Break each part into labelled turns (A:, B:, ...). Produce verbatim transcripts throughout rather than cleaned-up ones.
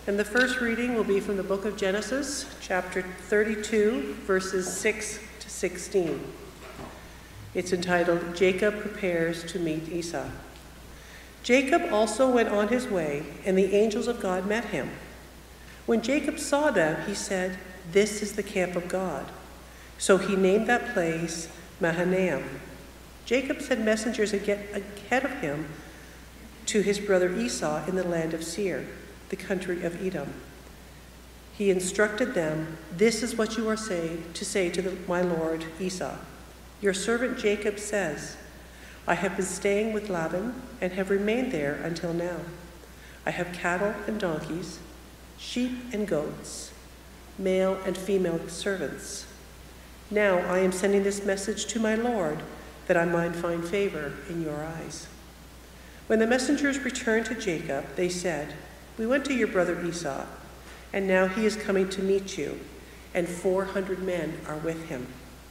A: And the first reading will be from the book of Genesis, chapter thirty-two, verses six to sixteen. It's entitled, Jacob Prepares to Meet Esau. Jacob also went on his way, and the angels of God met him. When Jacob saw them, he said, "This is the camp of God." So he named that place Mahanaim. Jacob sent messengers ahead of him to his brother Esau in the land of Seir, the country of Edom. He instructed them, "This is what you are say, to say to the, my lord Esau. Your servant Jacob says, I have been staying with Laban and have remained there until now. I have cattle and donkeys, sheep and goats, male and female servants. Now I am sending this message to my lord, that I might find favor in your eyes." When the messengers returned to Jacob, they said, "We went to your brother Esau, and now he is coming to meet you, and four hundred men are with him."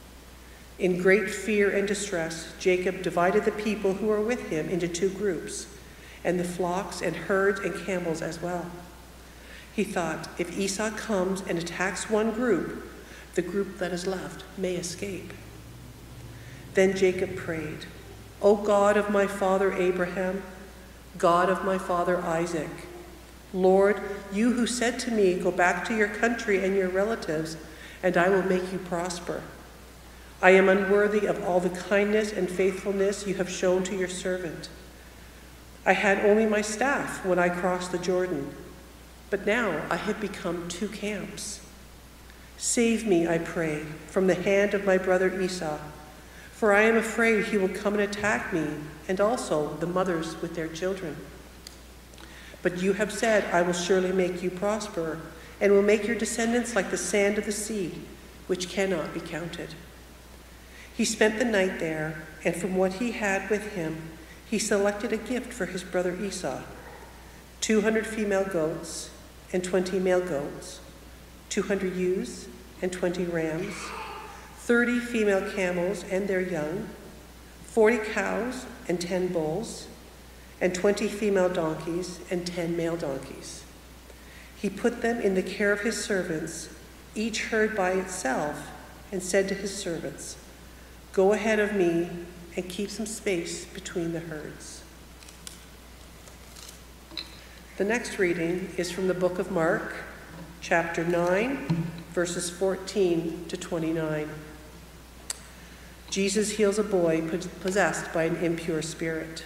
A: In great fear and distress, Jacob divided the people who were with him into two groups, and the flocks and herds and camels as well. He thought, if Esau comes and attacks one group, the group that is left may escape. Then Jacob prayed, "O God of my father Abraham, God of my father Isaac, Lord, you who said to me, 'Go back to your country and your relatives, and I will make you prosper.' I am unworthy of all the kindness and faithfulness you have shown to your servant. I had only my staff when I crossed the Jordan, but now I have become two camps. Save me, I pray, from the hand of my brother Esau, for I am afraid he will come and attack me, and also the mothers with their children. But you have said, I will surely make you prosper, and will make your descendants like the sand of the sea, which cannot be counted." He spent the night there, and from what he had with him, he selected a gift for his brother Esau, two hundred female goats and twenty male goats, two hundred ewes and twenty rams, thirty female camels and their young, forty cows and ten bulls, and twenty female donkeys and ten male donkeys. He put them in the care of his servants, each herd by itself, and said to his servants, "Go ahead of me and keep some space between the herds." The next reading is from the book of Mark, chapter nine, verses fourteen to twenty-nine. Jesus heals a boy possessed by an impure spirit.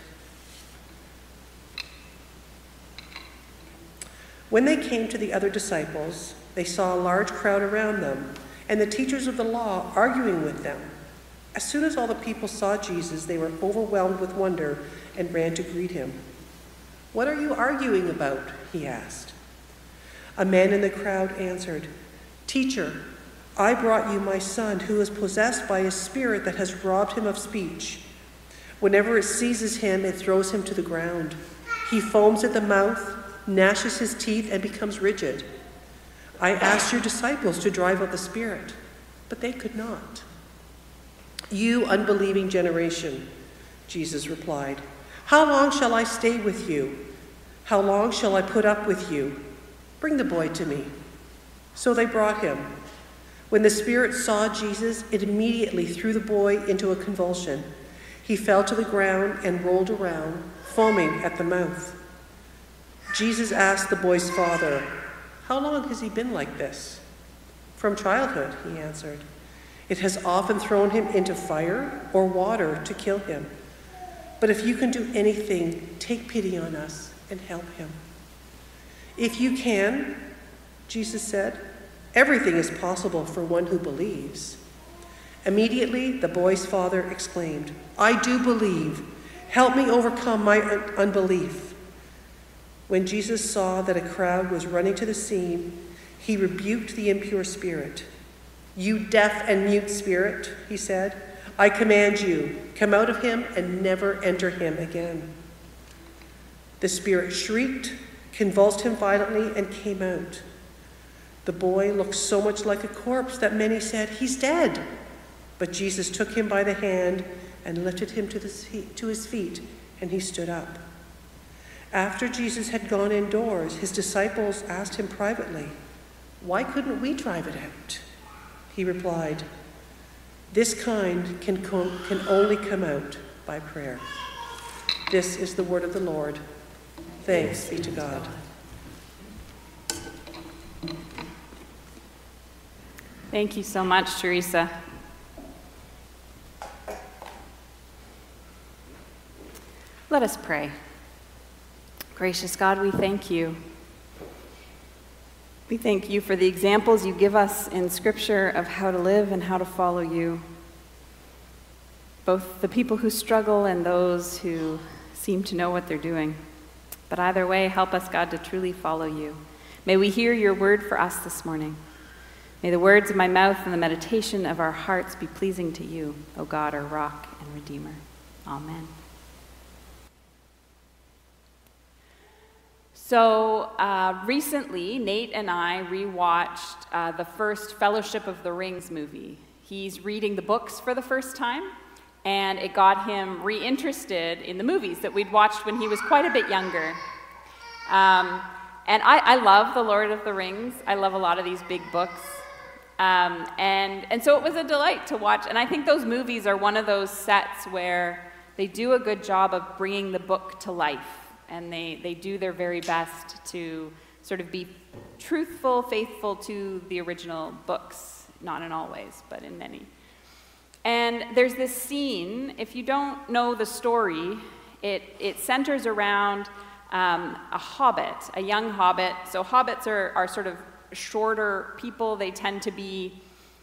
A: When they came to the other disciples, they saw a large crowd around them, and the teachers of the law arguing with them. As soon as all the people saw Jesus, they were overwhelmed with wonder and ran to greet him. "What are you arguing about?" he asked. A man in the crowd answered, "Teacher, I brought you my son who is possessed by a spirit that has robbed him of speech. Whenever it seizes him, it throws him to the ground. He foams at the mouth, gnashes his teeth, and becomes rigid. I asked your disciples to drive out the spirit, but they could not." "You unbelieving generation," Jesus replied, "how long shall I stay with you? How long shall I put up with you? Bring the boy to me." So they brought him. When the spirit saw Jesus, it immediately threw the boy into a convulsion. He fell to the ground and rolled around, foaming at the mouth. Jesus asked the boy's father, "How long has he been like this?" "From childhood," he answered. "It has often thrown him into fire or water to kill him. But if you can do anything, take pity on us and help him." "If you can," Jesus said, "everything is possible for one who believes." Immediately, the boy's father exclaimed, "I do believe. Help me overcome my un- unbelief." When Jesus saw that a crowd was running to the scene, he rebuked the impure spirit. "You deaf and mute spirit," he said, "I command you, come out of him and never enter him again." The spirit shrieked, convulsed him violently, and came out. The boy looked so much like a corpse that many said, "He's dead." But Jesus took him by the hand and lifted him to, the, to his feet, and he stood up. After Jesus had gone indoors, his disciples asked him privately, "Why couldn't we drive it out?" He replied, "This kind can, com- can only come out by prayer." This is the word of the Lord. Thanks be to God.
B: Thank you so much, Teresa. Let us pray. Gracious God, we thank you. We thank you for the examples you give us in Scripture of how to live and how to follow you. Both the people who struggle and those who seem to know what they're doing. But either way, help us, God, to truly follow you. May we hear your word for us this morning. May the words of my mouth and the meditation of our hearts be pleasing to you, O God, our rock and redeemer. Amen. So uh, recently, Nate and I rewatched uh, the first Fellowship of the Rings movie. He's reading the books for the first time, and it got him reinterested in the movies that we'd watched when he was quite a bit younger. Um, and I, I love The Lord of the Rings. I love a lot of these big books. Um, and, and so it was a delight to watch. And I think those movies are one of those sets where they do a good job of bringing the book to life. And they, they do their very best to sort of be truthful, faithful to the original books. Not in all ways, but in many. And there's this scene, if you don't know the story, it, it centers around um, a hobbit, a young hobbit. So hobbits are, are sort of shorter people. They tend to be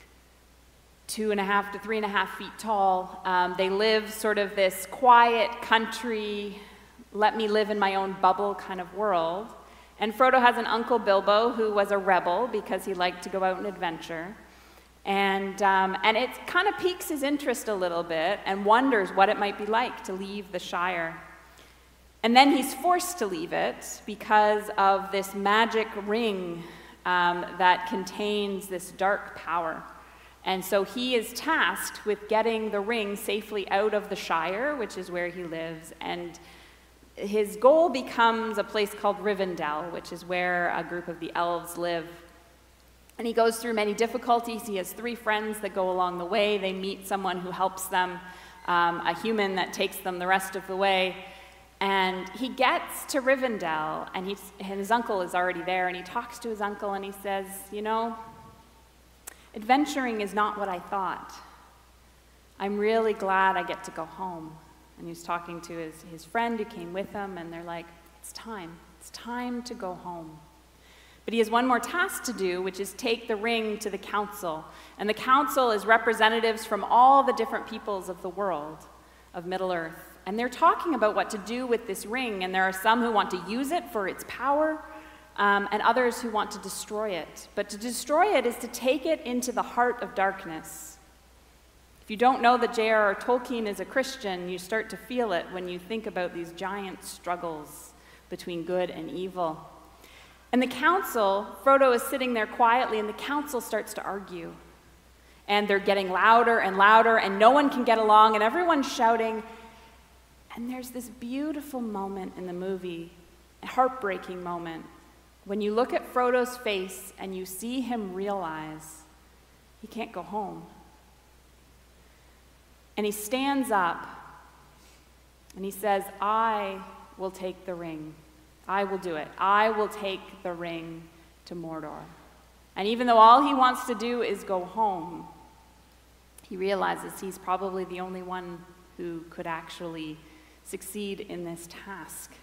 B: two and a half to three and a half feet tall. Um, they live sort of this quiet country, let me live in my own bubble kind of world. And Frodo has an uncle, Bilbo, who was a rebel because he liked to go out and adventure. And, um, and it kind of piques his interest a little bit and wonders what it might be like to leave the Shire. And then he's forced to leave it because of this magic ring um, that contains this dark power. And so he is tasked with getting the ring safely out of the Shire, which is where he lives, and his goal becomes a place called Rivendell, which is where a group of the elves live. And he goes through many difficulties. He has three friends that go along the way. They meet someone who helps them, um, a human that takes them the rest of the way. And he gets to Rivendell, and, he's, and his uncle is already there, and he talks to his uncle, and he says, you know, adventuring is not what I thought. I'm really glad I get to go home. And he's talking to his, his friend who came with him, and they're like, it's time. It's time to go home. But he has one more task to do, which is take the ring to the council. And the council is representatives from all the different peoples of the world, of Middle-earth. And they're talking about what to do with this ring, and there are some who want to use it for its power, um, and others who want to destroy it. But to destroy it is to take it into the heart of darkness. If you don't know that J R R Tolkien is a Christian, you start to feel it when you think about these giant struggles between good and evil. And the council, Frodo is sitting there quietly, and the council starts to argue. And they're getting louder and louder, and no one can get along, and everyone's shouting. And there's this beautiful moment in the movie, a heartbreaking moment, when you look at Frodo's face and you see him realize he can't go home. And he stands up and he says, I will take the ring. I will do it. I will take the ring to Mordor. And even though all he wants to do is go home, he realizes he's probably the only one who could actually succeed in this task.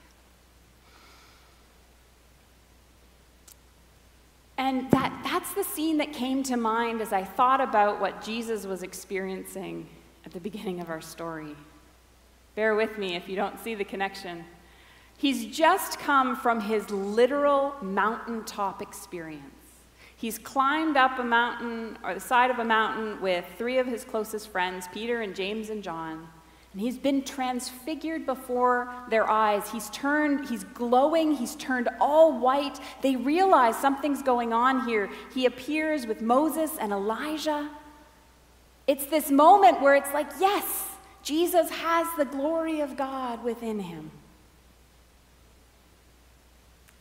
B: And that, that's the scene that came to mind as I thought about what Jesus was experiencing at the beginning of our story. Bear with me if you don't see the connection. He's just come from his literal mountaintop experience. He's climbed up a mountain, or the side of a mountain, with three of his closest friends, Peter and James and John. And he's been transfigured before their eyes. He's turned, he's glowing, he's turned all white. They realize something's going on here. He appears with Moses and Elijah. It's this moment where it's like, yes, Jesus has the glory of God within him.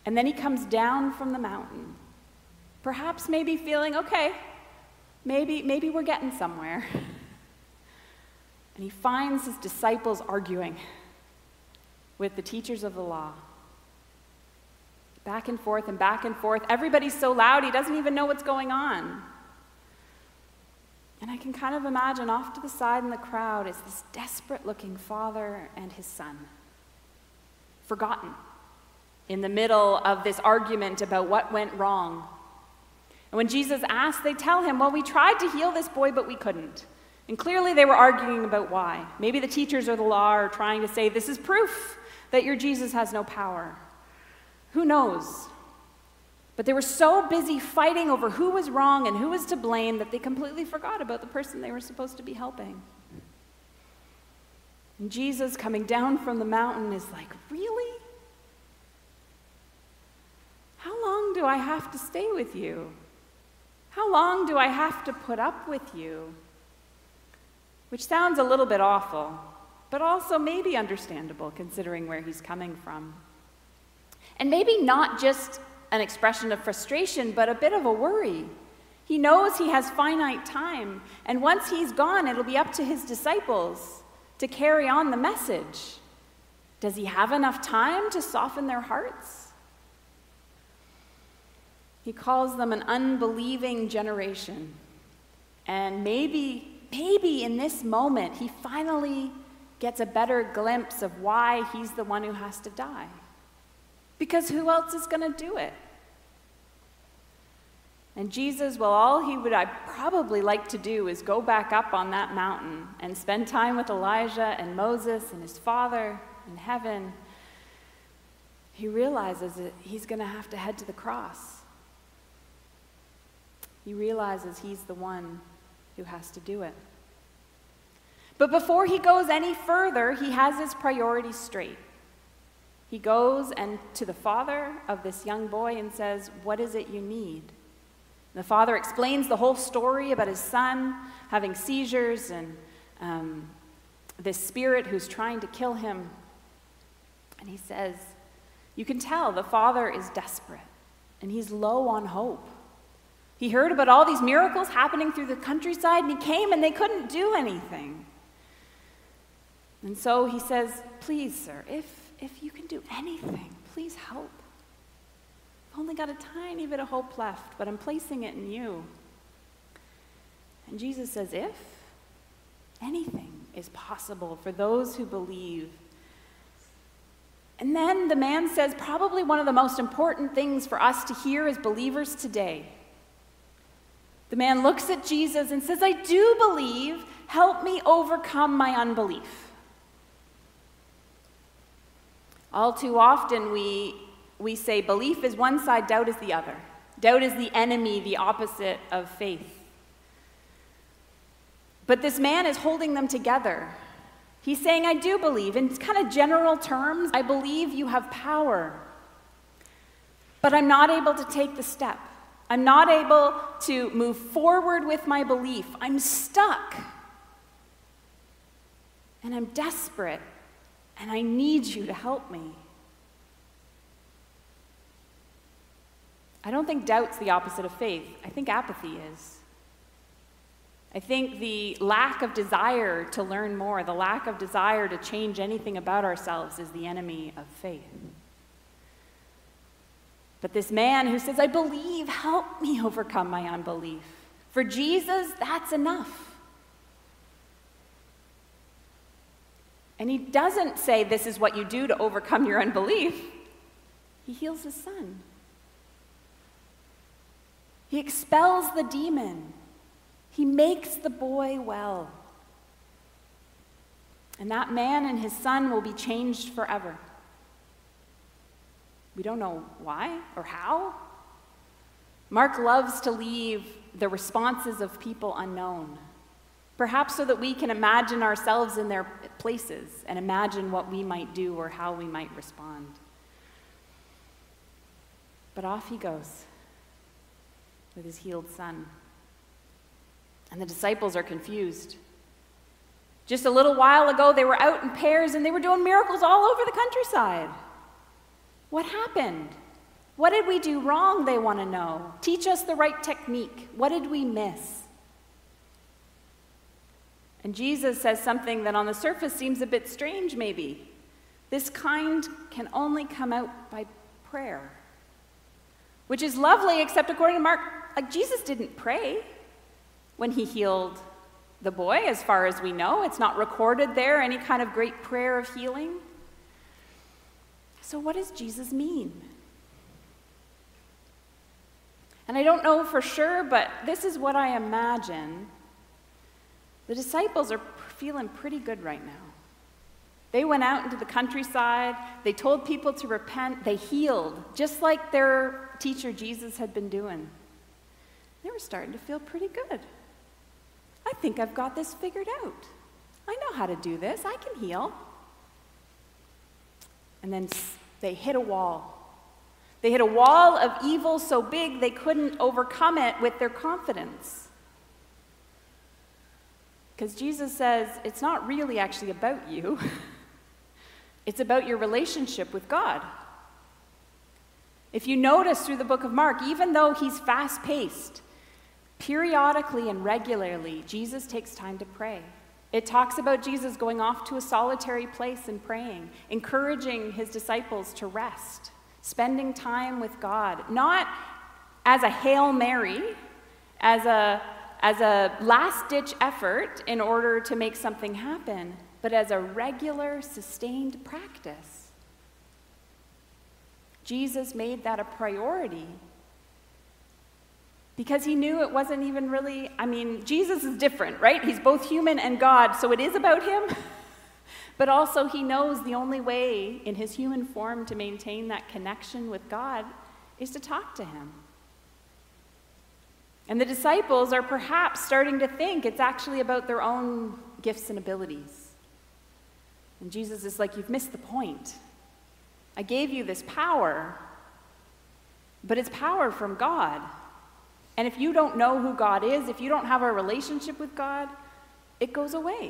B: And then he comes down from the mountain, perhaps maybe feeling, okay, maybe, maybe we're getting somewhere. And he finds his disciples arguing with the teachers of the law. Back and forth and back and forth. Everybody's so loud, he doesn't even know what's going on. And I can kind of imagine off to the side in the crowd is this desperate-looking father and his son, forgotten in the middle of this argument about what went wrong. And when Jesus asks, they tell him, well, we tried to heal this boy, but we couldn't. And clearly they were arguing about why. Maybe the teachers of the law are trying to say, this is proof that your Jesus has no power. Who knows? But they were so busy fighting over who was wrong and who was to blame that they completely forgot about the person they were supposed to be helping. And Jesus coming down from the mountain is like, really? How long do I have to stay with you? How long do I have to put up with you? Which sounds a little bit awful, but also maybe understandable considering where he's coming from. And maybe not just an expression of frustration, but a bit of a worry. He knows he has finite time, and once he's gone, it'll be up to his disciples to carry on the message. Does he have enough time to soften their hearts? He calls them an unbelieving generation. And maybe, maybe in this moment, he finally gets a better glimpse of why he's the one who has to die. Because who else is going to do it? And Jesus, well, all he would I probably like to do is go back up on that mountain and spend time with Elijah and Moses and his father in heaven. He realizes that he's going to have to head to the cross. He realizes he's the one who has to do it. But before he goes any further, he has his priorities straight. He goes and to the father of this young boy and says, what is it you need? The father explains the whole story about his son having seizures and um, this spirit who's trying to kill him. And he says, you can tell the father is desperate and he's low on hope. He heard about all these miracles happening through the countryside and he came and they couldn't do anything. And so he says, please, sir, if If you can do anything, please help. I've only got a tiny bit of hope left, but I'm placing it in you. And Jesus says, if anything is possible for those who believe. And then the man says probably one of the most important things for us to hear as believers today. The man looks at Jesus and says, I do believe, help me overcome my unbelief. All too often we, we say belief is one side, doubt is the other. Doubt is the enemy, the opposite of faith. But this man is holding them together. He's saying, I do believe. In kind of general terms, I believe you have power. But I'm not able to take the step. I'm not able to move forward with my belief. I'm stuck. And I'm desperate. And I need you to help me. I don't think doubt's the opposite of faith. I think apathy is. I think the lack of desire to learn more, the lack of desire to change anything about ourselves is the enemy of faith. But this man who says, I believe, help me overcome my unbelief. For Jesus, that's enough. And he doesn't say this is what you do to overcome your unbelief. He heals his son. He expels the demon. He makes the boy well. And that man and his son will be changed forever. We don't know why or how. Mark loves to leave the responses of people unknown. Perhaps so that we can imagine ourselves in their places and imagine what we might do or how we might respond. But off he goes with his healed son. And the disciples are confused. Just a little while ago, they were out in pairs and they were doing miracles all over the countryside. What happened? What did we do wrong, they want to know. Teach us the right technique. What did we miss? And Jesus says something that on the surface seems a bit strange, maybe. This kind can only come out by prayer. Which is lovely, except according to Mark, like Jesus didn't pray when he healed the boy, as far as we know. It's not recorded there, any kind of great prayer of healing. So what does Jesus mean? And I don't know for sure, but this is what I imagine. The disciples are feeling pretty good right now. They went out into the countryside, they told people to repent, they healed, just like their teacher Jesus had been doing. They were starting to feel pretty good. I think I've got this figured out. I know how to do this, I can heal. And then they hit a wall. They hit a wall of evil so big they couldn't overcome it with their confidence. Because Jesus says, it's not really actually about you. It's about your relationship with God. If you notice through the book of Mark, even though he's fast-paced, periodically and regularly, Jesus takes time to pray. It talks about Jesus going off to a solitary place and praying, encouraging his disciples to rest, spending time with God, not as a Hail Mary, as a, as a last-ditch effort in order to make something happen, but as a regular, sustained practice. Jesus made that a priority because he knew it wasn't even really, I mean, Jesus is different, right? He's both human and God, so it is about him. But also he knows the only way in his human form to maintain that connection with God is to talk to him. And the disciples are perhaps starting to think it's actually about their own gifts and abilities. And Jesus is like, you've missed the point. I gave you this power, but it's power from God. And if you don't know who God is, if you don't have a relationship with God, it goes away.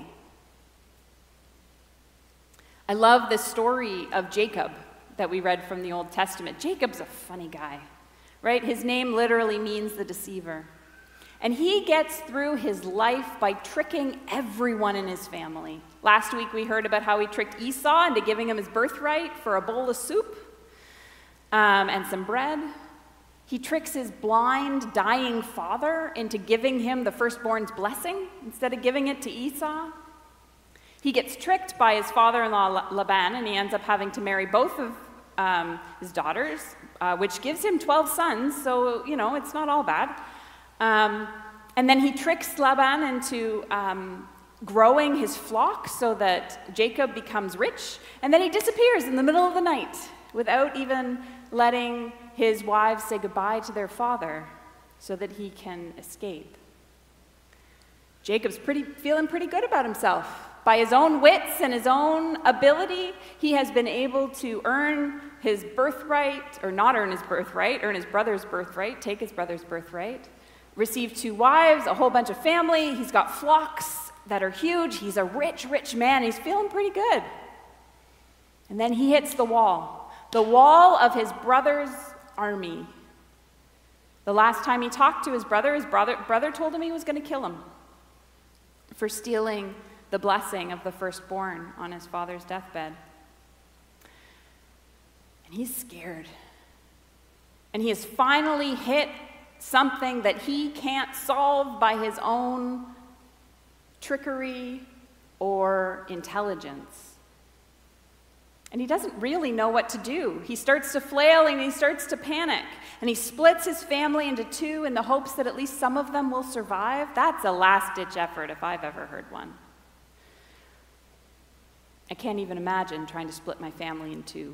B: I love the story of Jacob that we read from the Old Testament. Jacob's a funny guy, right? His name literally means the deceiver. And he gets through his life by tricking everyone in his family. Last week we heard about how he tricked Esau into giving him his birthright for a bowl of soup um, and some bread. He tricks his blind, dying father into giving him the firstborn's blessing instead of giving it to Esau. He gets tricked by his father-in-law Laban, and he ends up having to marry both of um, his daughters, uh, which gives him twelve sons, so, you know, it's not all bad. Um, and then he tricks Laban into um, growing his flock so that Jacob becomes rich, and then he disappears in the middle of the night without even letting his wives say goodbye to their father so that he can escape. Jacob's pretty, feeling pretty good about himself. By his own wits and his own ability, he has been able to earn his birthright, or not earn his birthright, earn his brother's birthright, take his brother's birthright, receive two wives, a whole bunch of family. He's got flocks that are huge. He's a rich, rich man. He's feeling pretty good. And then he hits the wall, the wall of his brother's army. The last time he talked to his brother, his brother, brother told him he was going to kill him for stealing the blessing of the firstborn on his father's deathbed. And he's scared. And he has finally hit something that he can't solve by his own trickery or intelligence. And he doesn't really know what to do. He starts to flail and he starts to panic. And he splits his family into two in the hopes that at least some of them will survive. That's a last-ditch effort if I've ever heard one. I can't even imagine trying to split my family in two.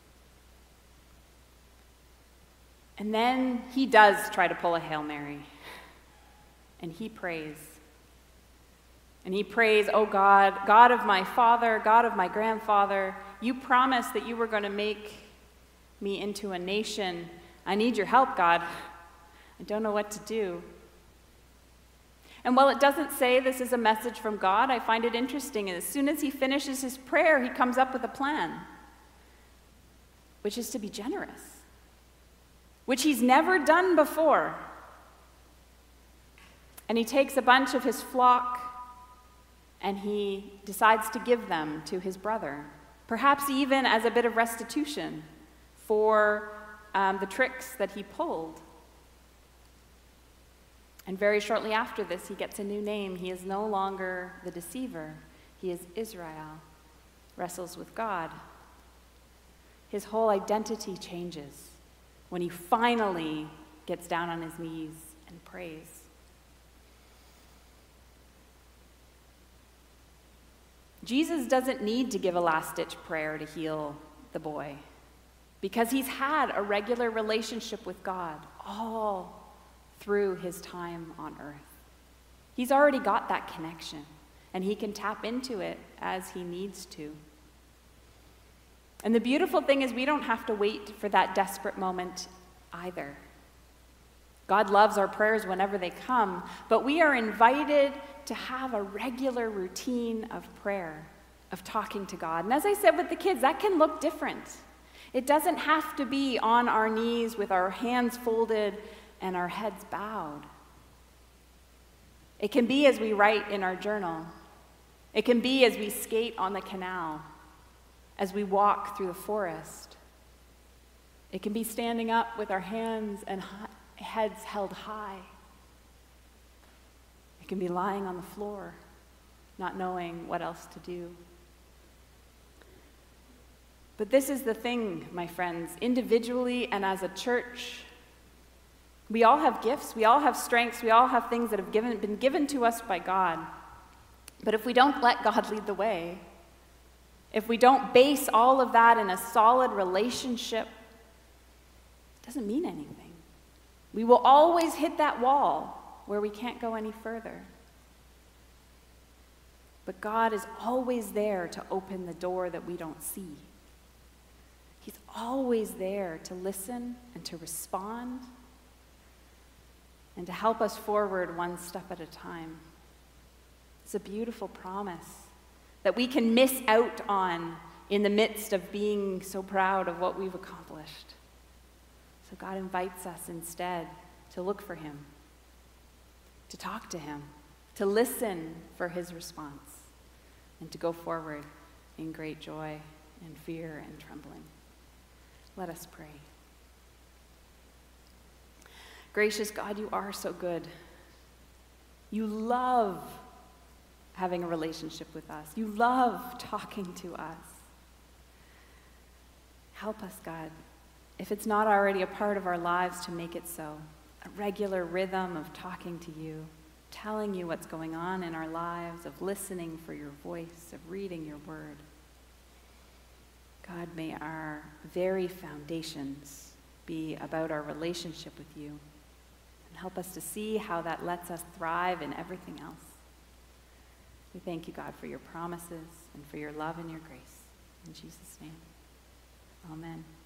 B: And then he does try to pull a Hail Mary. And he prays. And he prays, oh God, God of my father, God of my grandfather, you promised that you were going to make me into a nation. I need your help, God. I don't know what to do. And while it doesn't say this is a message from God, I find it interesting. As soon as he finishes his prayer, he comes up with a plan, which is to be generous. which he's never done before. And he takes a bunch of his flock and he decides to give them to his brother, perhaps even as a bit of restitution for um, the tricks that he pulled. And very shortly after this, he gets a new name. He is no longer the deceiver. He is Israel, wrestles with God. His whole identity changes when he finally gets down on his knees and prays. Jesus doesn't need to give a last-ditch prayer to heal the boy because he's had a regular relationship with God all through his time on earth. He's already got that connection, and he can tap into it as he needs to. And the beautiful thing is we don't have to wait for that desperate moment either. God loves our prayers whenever they come, but we are invited to have a regular routine of prayer, of talking to God. And as I said with the kids, that can look different. It doesn't have to be on our knees with our hands folded and our heads bowed. It can be as we write in our journal. It can be as we skate on the canal, as we walk through the forest. It can be standing up with our hands and heads held high. It can be lying on the floor, not knowing what else to do. But this is the thing, my friends, individually and as a church, we all have gifts, we all have strengths, we all have things that have given, been given to us by God. But if we don't let God lead the way, if we don't base all of that in a solid relationship, it doesn't mean anything. We will always hit that wall where we can't go any further. But God is always there to open the door that we don't see. He's always there to listen and to respond and to help us forward one step at a time. It's a beautiful promise that we can miss out on in the midst of being so proud of what we've accomplished. So God invites us instead to look for him, to talk to him, to listen for his response, and to go forward in great joy and fear and trembling. Let us pray. Gracious God, you are so good. You love having a relationship with us. You love talking to us. Help us, God, if it's not already a part of our lives, to make it so. A regular rhythm of talking to you, telling you what's going on in our lives, of listening for your voice, of reading your word. God, may our very foundations be about our relationship with you, and help us to see how that lets us thrive in everything else. We thank you, God, for your promises and for your love and your grace. In Jesus' name, amen.